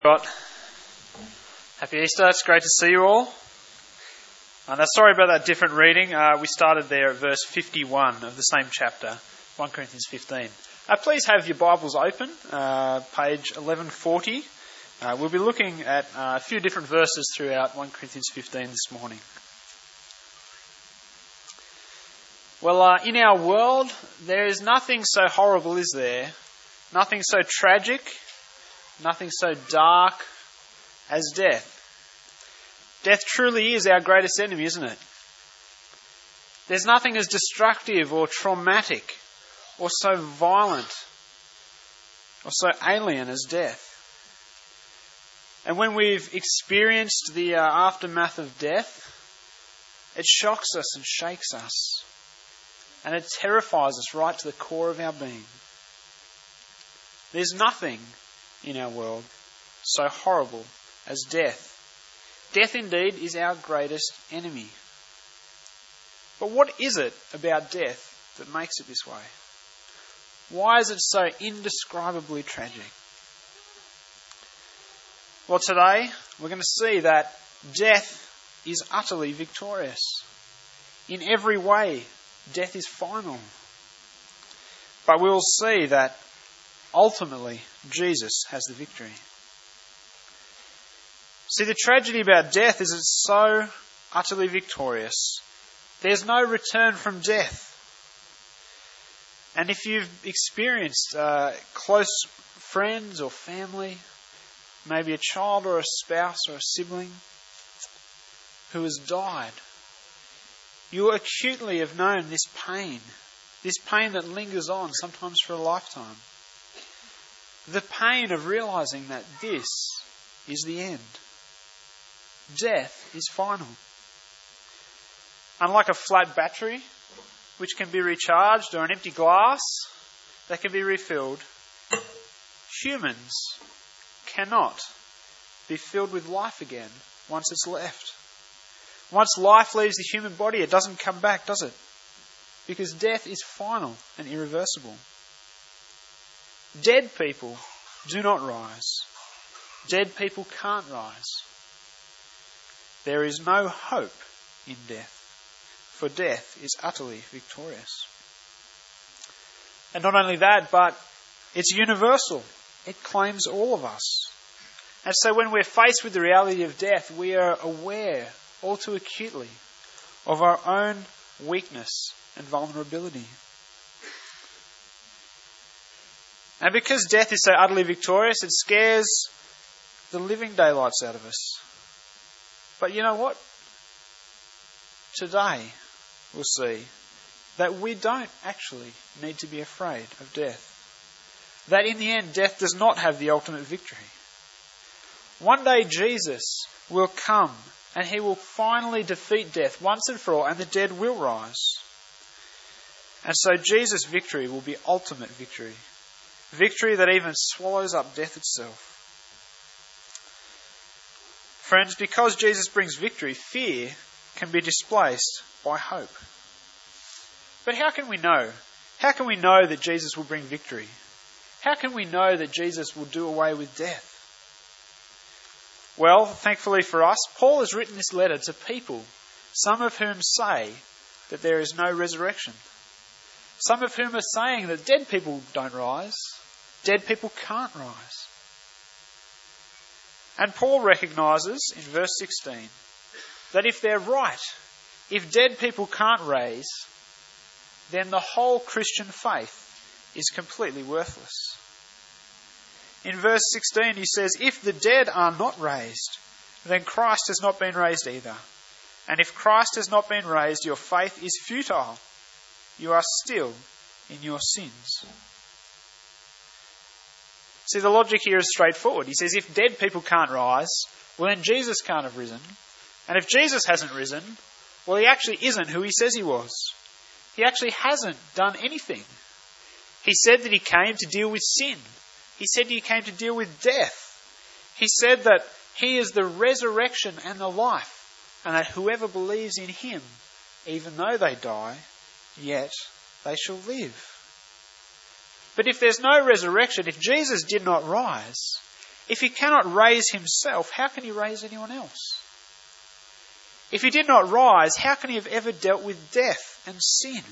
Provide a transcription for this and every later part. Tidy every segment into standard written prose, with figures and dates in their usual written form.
Right. Happy Easter. It's great to see you all. Now, sorry about that different reading. We started there at verse 51 of the same chapter, 1 Corinthians 15. Please have your Bibles open, page 1140. We'll be looking at a few different verses throughout 1 Corinthians 15 this morning. Well, in our world, there is nothing so horrible, is there? Nothing so tragic, nothing so dark as death. Death truly is our greatest enemy, isn't it? There's nothing as destructive or traumatic or so violent or so alien as death. And when we've experienced the aftermath of death, it shocks us and shakes us. And it terrifies us right to the core of our being. There's nothing in our world so horrible as death. Death indeed is our greatest enemy. But what is it about death that makes it this way? Why is it so indescribably tragic? Well, today we're going to see that death is utterly victorious. In every way, death is final. But we will see that ultimately Jesus has the victory. See, the tragedy about death is it's so utterly victorious. There's no return from death. And if you've experienced close friends or family, maybe a child or a spouse or a sibling who has died, you acutely have known this pain that lingers on sometimes for a lifetime. The pain of realising that this is the end. Death is final. Unlike a flat battery, which can be recharged, or an empty glass that can be refilled, humans cannot be filled with life again once it's left. Once life leaves the human body, it doesn't come back, does it? Because death is final and irreversible. Dead people do not rise. Dead people can't rise. There is no hope in death, for death is utterly victorious. And not only that, but it's universal. It claims all of us. And so when we're faced with the reality of death, we are aware all too acutely of our own weakness and vulnerability. And because death is so utterly victorious, it scares the living daylights out of us. But you know what? Today we'll see that we don't actually need to be afraid of death. That in the end, death does not have the ultimate victory. One day Jesus will come and he will finally defeat death once and for all, and the dead will rise. And so Jesus' victory will be ultimate victory. Victory that even swallows up death itself. Friends, because Jesus brings victory, fear can be displaced by hope. But how can we know? How can we know that Jesus will bring victory? How can we know that Jesus will do away with death? Well, thankfully for us, Paul has written this letter to people, some of whom say that there is no resurrection. Some of whom are saying that dead people don't rise. Dead people can't rise. And Paul recognises in verse 16 that if they're right, if dead people can't raise, then the whole Christian faith is completely worthless. In verse 16 he says, if the dead are not raised, then Christ has not been raised either. And if Christ has not been raised, your faith is futile. You are still in your sins. See, the logic here is straightforward. He says if dead people can't rise, well then Jesus can't have risen. And if Jesus hasn't risen, well he actually isn't who he says he was. He actually hasn't done anything. He said that he came to deal with sin. He said he came to deal with death. He said that he is the resurrection and the life, and that whoever believes in him, even though they die, yet they shall live. But if there's no resurrection, if Jesus did not rise, If he cannot raise himself, how can he raise anyone else? If he did not rise, how can he have ever dealt with death and sin?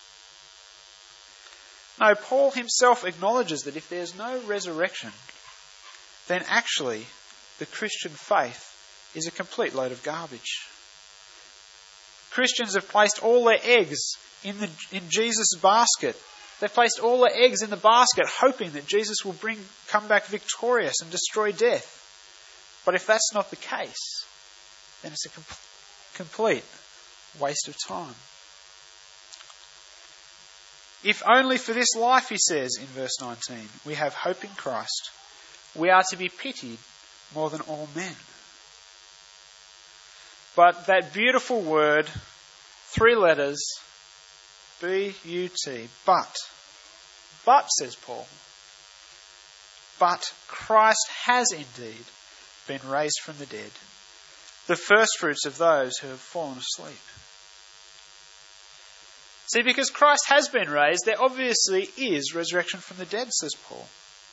No, Paul himself acknowledges that if there's no resurrection, then actually the Christian faith is a complete load of garbage. Christians have placed all their eggs in Jesus' basket. They've placed all their eggs in the basket hoping that Jesus will come back victorious and destroy death. But if that's not the case, then it's a complete waste of time. If only for this life, he says in verse 19, we have hope in Christ, we are to be pitied more than all men. But that beautiful word, 3 letters, B-U-T, but, says Paul, but Christ has indeed been raised from the dead, the firstfruits of those who have fallen asleep. See, because Christ has been raised, there obviously is resurrection from the dead, says Paul.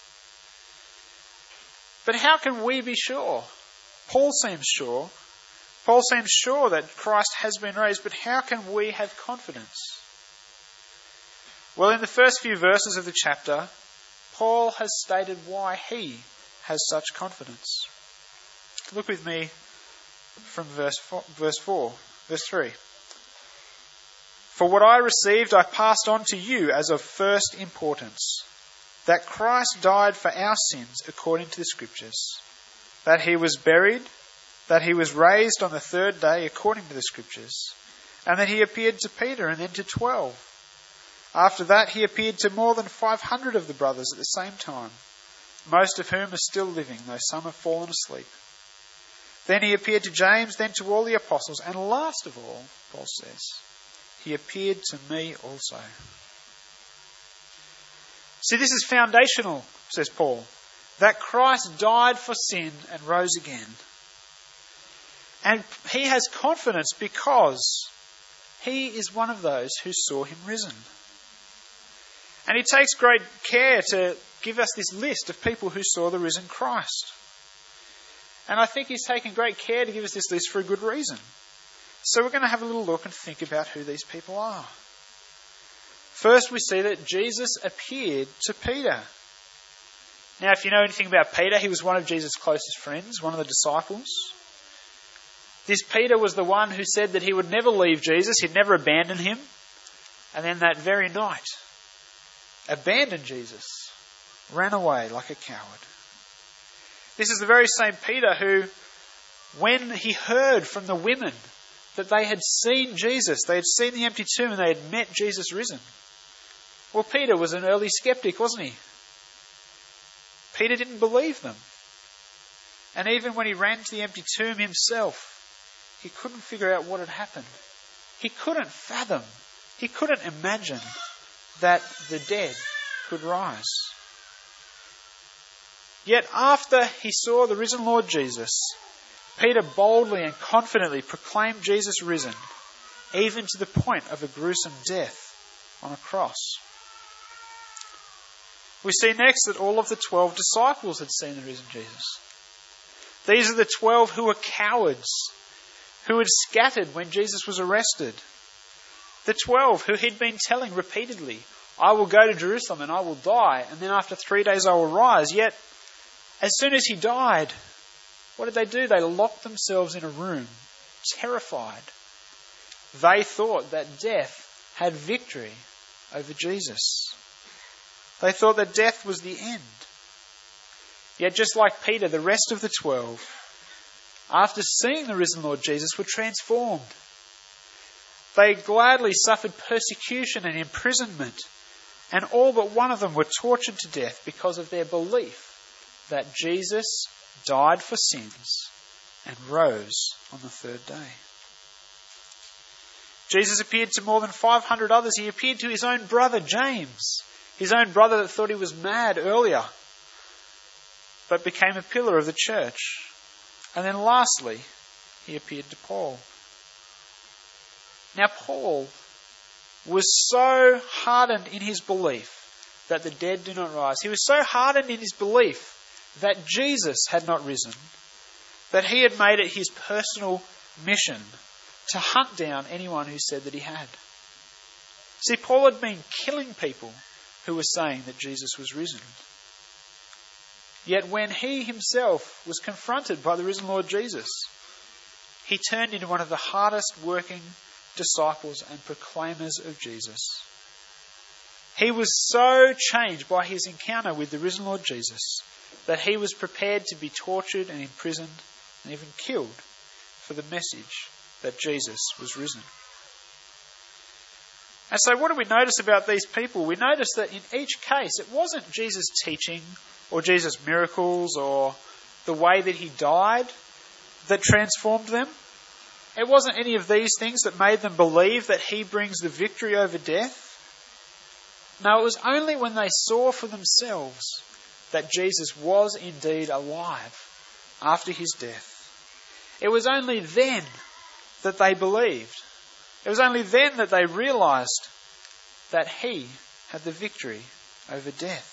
But how can we be sure? Paul seems sure. Paul seems sure that Christ has been raised, but how can we have confidence? Well, in the first few verses of the chapter, Paul has stated why he has such confidence. Look with me from verse 3. For what I received I passed on to you as of first importance, that Christ died for our sins according to the Scriptures, that he was buried, that he was raised on the third day according to the Scriptures, and that he appeared to Peter and then to 12. After that he appeared to more than 500 of the brothers at the same time, most of whom are still living, though some have fallen asleep. Then he appeared to James, then to all the apostles, and last of all, Paul says, he appeared to me also. See, this is foundational, says Paul, that Christ died for sin and rose again. And he has confidence because he is one of those who saw him risen. And he takes great care to give us this list of people who saw the risen Christ. And I think he's taken great care to give us this list for a good reason. So we're going to have a little look and think about who these people are. First, we see that Jesus appeared to Peter. Now, if you know anything about Peter, he was one of Jesus' closest friends, one of the disciples. This Peter was the one who said that he would never leave Jesus, he'd never abandon him. And then that very night, abandoned Jesus, ran away like a coward. This is the very same Peter who, when he heard from the women that they had seen Jesus, they had seen the empty tomb and they had met Jesus risen. Well, Peter was an early skeptic, wasn't he? Peter didn't believe them. And even when he ran to the empty tomb himself, he couldn't figure out what had happened. He couldn't fathom, he couldn't imagine that the dead could rise. Yet after he saw the risen Lord Jesus, Peter boldly and confidently proclaimed Jesus risen, even to the point of a gruesome death on a cross. We see next that all of the 12 disciples had seen the risen Jesus. These are the 12 who were cowards, who had scattered when Jesus was arrested. The 12 who he'd been telling repeatedly, I will go to Jerusalem and I will die, and then after 3 days I will rise. Yet, as soon as he died, what did they do? They locked themselves in a room, terrified. They thought that death had victory over Jesus. They thought that death was the end. Yet just like Peter, the rest of the 12, after seeing the risen Lord Jesus, were transformed. They gladly suffered persecution and imprisonment, and all but one of them were tortured to death because of their belief that Jesus died for sins and rose on the third day. Jesus appeared to more than 500 others. He appeared to his own brother James, his own brother that thought he was mad earlier, but became a pillar of the church. And then lastly, he appeared to Paul. Now Paul was so hardened in his belief that the dead do not rise. He was so hardened in his belief that Jesus had not risen, that he had made it his personal mission to hunt down anyone who said that he had. See, Paul had been killing people who were saying that Jesus was risen. Yet when he himself was confronted by the risen Lord Jesus, he turned into one of the hardest working disciples and proclaimers of Jesus. He was so changed by his encounter with the risen Lord Jesus that he was prepared to be tortured and imprisoned and even killed for the message that Jesus was risen. And so what do we notice about these people? We notice that in each case it wasn't Jesus' teaching or Jesus' miracles or the way that he died that transformed them. It wasn't any of these things that made them believe that he brings the victory over death. No, it was only when they saw for themselves that Jesus was indeed alive after his death. It was only then that they believed. It was only then that they realised that he had the victory over death.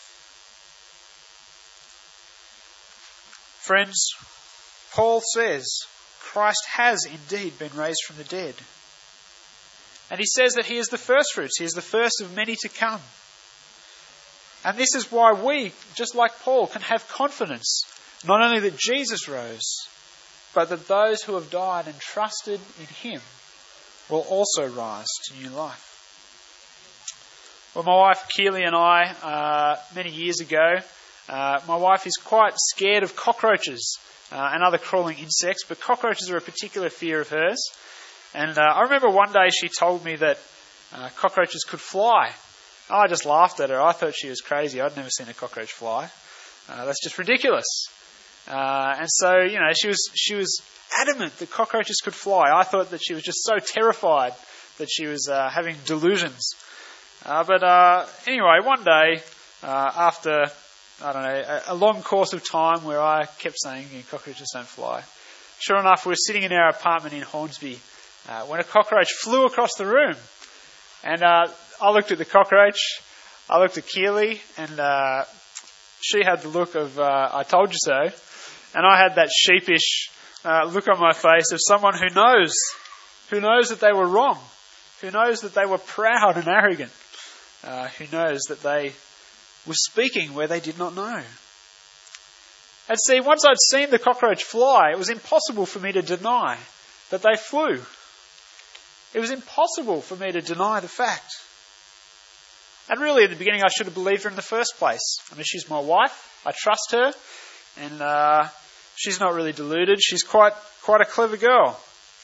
Friends, Paul says Christ has indeed been raised from the dead. And he says that he is the first fruits. He is the first of many to come. And this is why we, just like Paul, can have confidence not only that Jesus rose, but that those who have died and trusted in him will also rise to new life. Well, my wife Keely and I, many years ago, my wife is quite scared of cockroaches and other crawling insects, but cockroaches are a particular fear of hers. And I remember one day she told me that cockroaches could fly. I just laughed at her. I thought she was crazy. I'd never seen a cockroach fly. That's just ridiculous. And so, she was adamant that cockroaches could fly. I thought that she was just so terrified that she was having delusions. But anyway, one day, after, a long course of time where I kept saying cockroaches don't fly, sure enough, we were sitting in our apartment in Hornsby when a cockroach flew across the room. And I looked at the cockroach, I looked at Keely, and she had the look of, I told you so. And I had that sheepish look on my face of someone who knows that they were wrong, who knows that they were proud and arrogant, who knows that they were speaking where they did not know. And see, once I'd seen the cockroach fly, it was impossible for me to deny that they flew. It was impossible for me to deny the fact. And really, at the beginning, I should have believed her in the first place. I mean, she's my wife. I trust her. And she's not really deluded. She's quite a clever girl.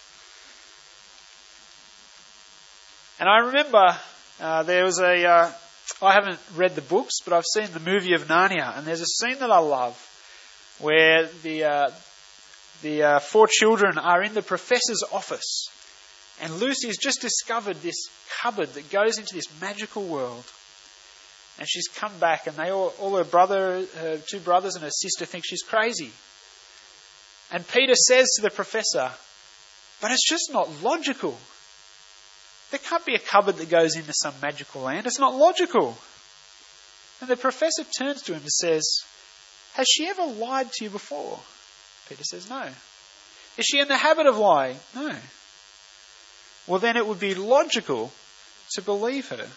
And I remember there was I haven't read the books, but I've seen the movie of Narnia. And there's a scene that I love where the four children are in the professor's office. And Lucy's just discovered this cupboard that goes into this magical world. And she's come back, and her two brothers and her sister think she's crazy. And Peter says to the professor, but it's just not logical. There can't be a cupboard that goes into some magical land. It's not logical. And the professor turns to him and says, has she ever lied to you before? Peter says, no. Is she in the habit of lying? No. Well, then it would be logical to believe her.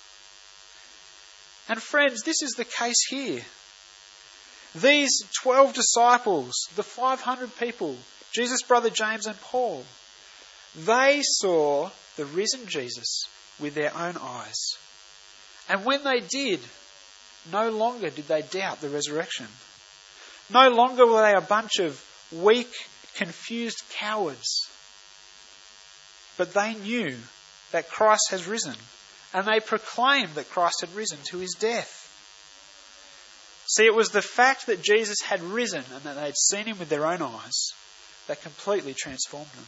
And friends, this is the case here. These 12 disciples, the 500 people, Jesus' brother James and Paul, they saw the risen Jesus with their own eyes. And when they did, no longer did they doubt the resurrection. No longer were they a bunch of weak, confused cowards. But they knew that Christ has risen, and they proclaimed that Christ had risen to his death. See, it was the fact that Jesus had risen and that they had seen him with their own eyes that completely transformed them.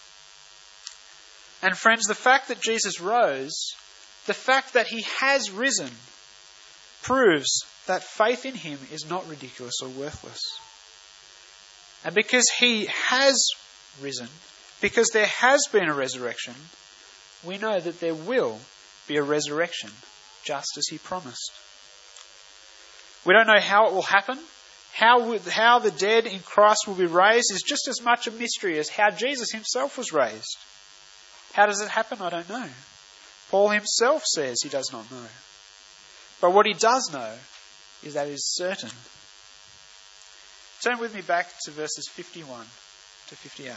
And friends, the fact that Jesus rose, the fact that he has risen, proves that faith in him is not ridiculous or worthless. And because he has risen, because there has been a resurrection, we know that there will be a resurrection, just as he promised. We don't know how it will happen, How the dead in Christ will be raised is just as much a mystery as how Jesus himself was raised. How does it happen? I don't know. Paul himself says he does not know. But what he does know is that it is certain. Turn with me back to verses 51 to 58.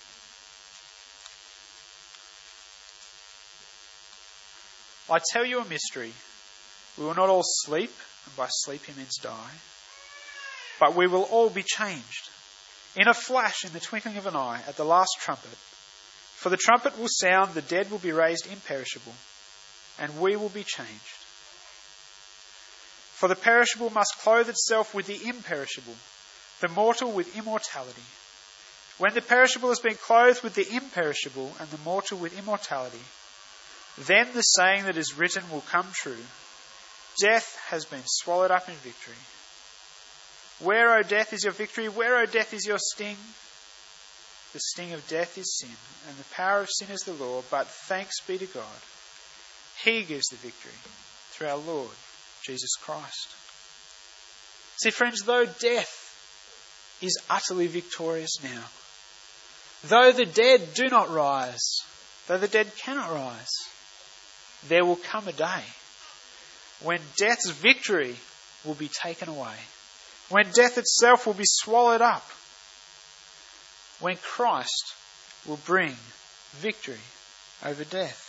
I tell you a mystery. We will not all sleep, and by sleep he means die. But we will all be changed. In a flash, in the twinkling of an eye, at the last trumpet. For the trumpet will sound, the dead will be raised imperishable, and we will be changed. For the perishable must clothe itself with the imperishable, the mortal with immortality. When the perishable has been clothed with the imperishable, and the mortal with immortality, then the saying that is written will come true. Death has been swallowed up in victory. Where, O death, is your victory? Where, O death, is your sting? The sting of death is sin, and the power of sin is the law, but thanks be to God. He gives the victory through our Lord Jesus Christ. See, friends, though death is utterly victorious now, though the dead do not rise, though the dead cannot rise, there will come a day when death's victory will be taken away, when death itself will be swallowed up, when Christ will bring victory over death.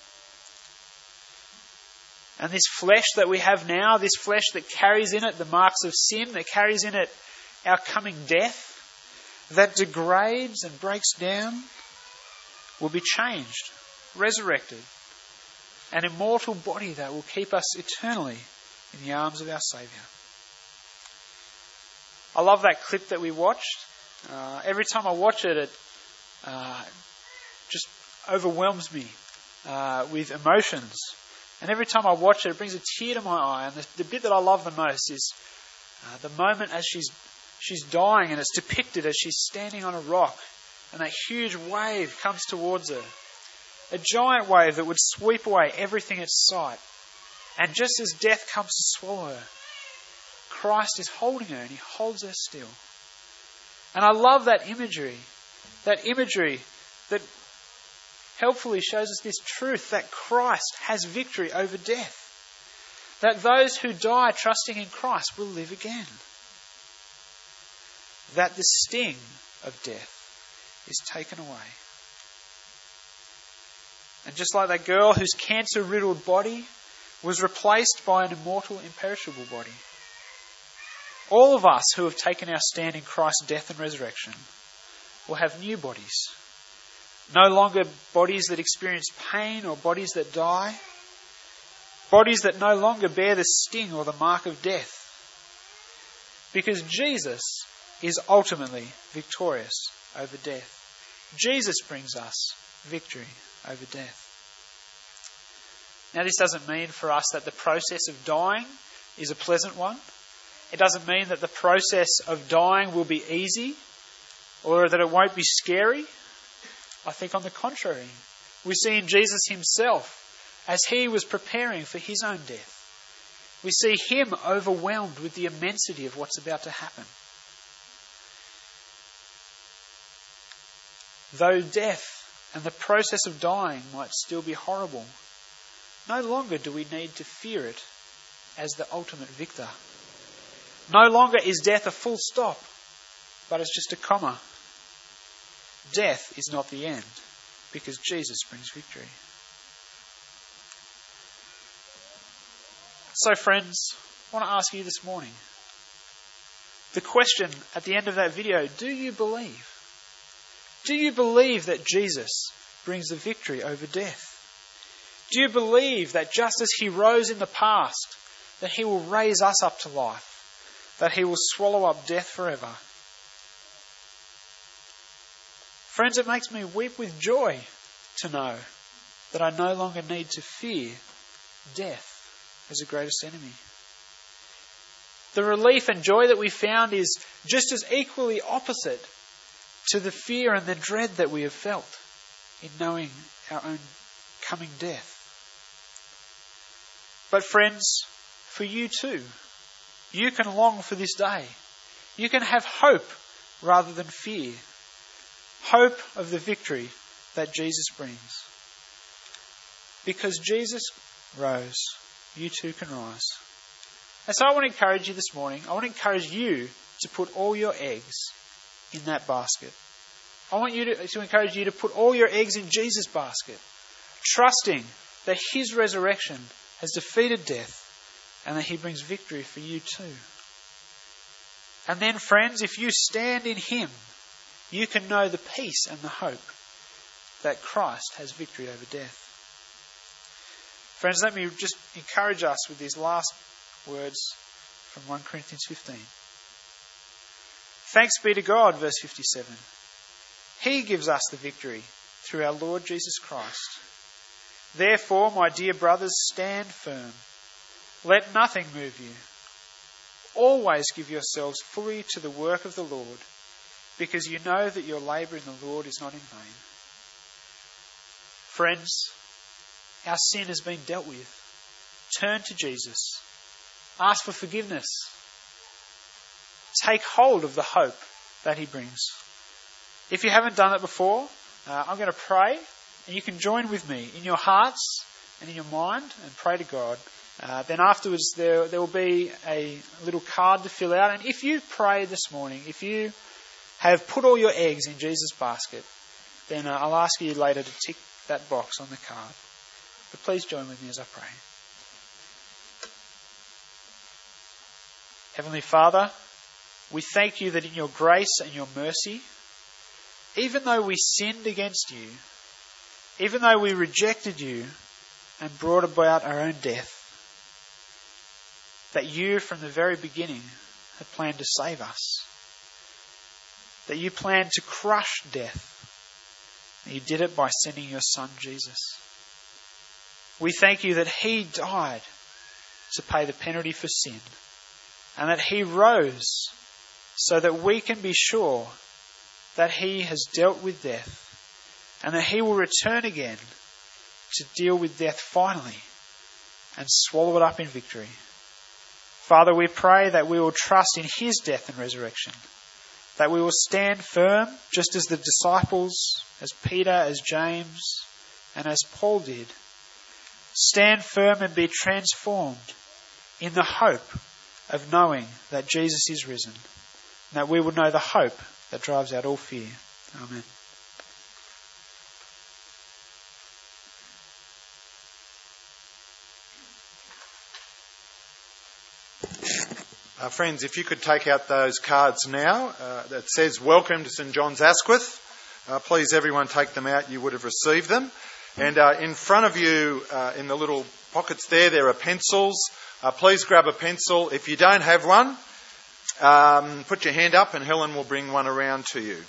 And this flesh that we have now, this flesh that carries in it the marks of sin, that carries in it our coming death, that degrades and breaks down, will be changed, resurrected, an immortal body that will keep us eternally in the arms of our Saviour. I love that clip that we watched. Every time I watch it, it just overwhelms me with emotions. And every time I watch it, it brings a tear to my eye. And the bit that I love the most is the moment as she's dying, and it's depicted as she's standing on a rock, and that huge wave comes towards her. A giant wave that would sweep away everything in sight. And just as death comes to swallow her, Christ is holding her, and he holds her still. And I love that imagery that helpfully shows us this truth that Christ has victory over death. That those who die trusting in Christ will live again. That the sting of death is taken away. And just like that girl whose cancer-riddled body was replaced by an immortal, imperishable body, all of us who have taken our stand in Christ's death and resurrection will have new bodies. No longer bodies that experience pain or bodies that die. Bodies that no longer bear the sting or the mark of death. Because Jesus is ultimately victorious over death. Jesus brings us victory over death. Now, this doesn't mean for us that the process of dying is a pleasant one. It doesn't mean that the process of dying will be easy or that it won't be scary. I think on the contrary, we see in Jesus himself, as he was preparing for his own death, we see him overwhelmed with the immensity of what's about to happen. Though death and the process of dying might still be horrible, no longer do we need to fear it as the ultimate victor. No longer is death a full stop, but it's just a comma. Death is not the end, because Jesus brings victory. So friends, I want to ask you this morning, the question at the end of that video, do you believe? Do you believe that Jesus brings the victory over death? Do you believe that just as he rose in the past, that he will raise us up to life? That he will swallow up death forever? Friends, it makes me weep with joy to know that I no longer need to fear death as the greatest enemy. The relief and joy that we found is just as equally opposite to the fear and the dread that we have felt in knowing our own coming death. But friends, for you too, you can long for this day. You can have hope rather than fear. Hope of the victory that Jesus brings. Because Jesus rose, you too can rise. And so I want to encourage you this morning. I want to encourage you to put all your eggs in that basket. I want you to encourage you to put all your eggs in Jesus' basket, trusting that his resurrection has defeated death and that he brings victory for you too. And then, friends, if you stand in him, you can know the peace and the hope that Christ has victory over death. Friends, let me just encourage us with these last words from 1 Corinthians 15. Thanks be to God, verse 57. He gives us the victory through our Lord Jesus Christ. Therefore, my dear brothers, stand firm. Let nothing move you. Always give yourselves fully to the work of the Lord, because you know that your labour in the Lord is not in vain. Friends, our sin has been dealt with. Turn to Jesus. Ask for forgiveness. Take hold of the hope that he brings. If you haven't done it before, I'm going to pray, and you can join with me in your hearts and in your mind and pray to God. Then afterwards there will be a little card to fill out. And if you pray this morning, if you have put all your eggs in Jesus' basket, then I'll ask you later to tick that box on the card. But please join with me as I pray. Heavenly Father, we thank you that in your grace and your mercy, even though we sinned against you, even though we rejected you and brought about our own death, that you from the very beginning had planned to save us. That you planned to crush death. And you did it by sending your Son Jesus. We thank you that he died to pay the penalty for sin, and that he rose so that we can be sure that he has dealt with death and that he will return again to deal with death finally and swallow it up in victory. Father, we pray that we will trust in his death and resurrection, that we will stand firm just as the disciples, as Peter, as James, and as Paul did. Stand firm and be transformed in the hope of knowing that Jesus is risen, and that we will know the hope that drives out all fear. Amen. Friends, if you could take out those cards now that says Welcome to St John's Asquith. Please everyone take them out, you would have received them. And in front of you, in the little pockets there are pencils. Please grab a pencil. If you don't have one, put your hand up and Helen will bring one around to you.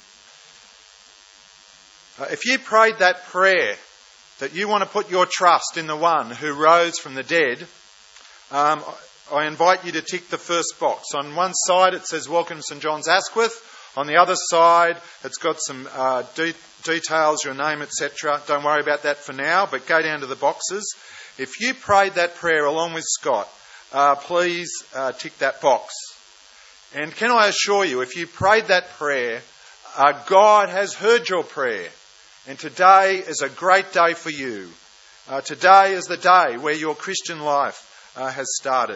If you prayed that prayer, that you want to put your trust in the one who rose from the dead, I invite you to tick the first box. On one side it says Welcome to St John's Asquith. On the other side it's got some details, your name, etc. Don't worry about that for now, but go down to the boxes. If you prayed that prayer along with Scott, please tick that box. And can I assure you, if you prayed that prayer, God has heard your prayer. And today is a great day for you. Today is the day where your Christian life has started.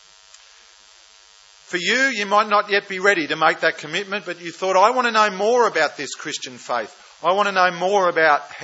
For you, you might not yet be ready to make that commitment, but you thought, I want to know more about this Christian faith. I want to know more about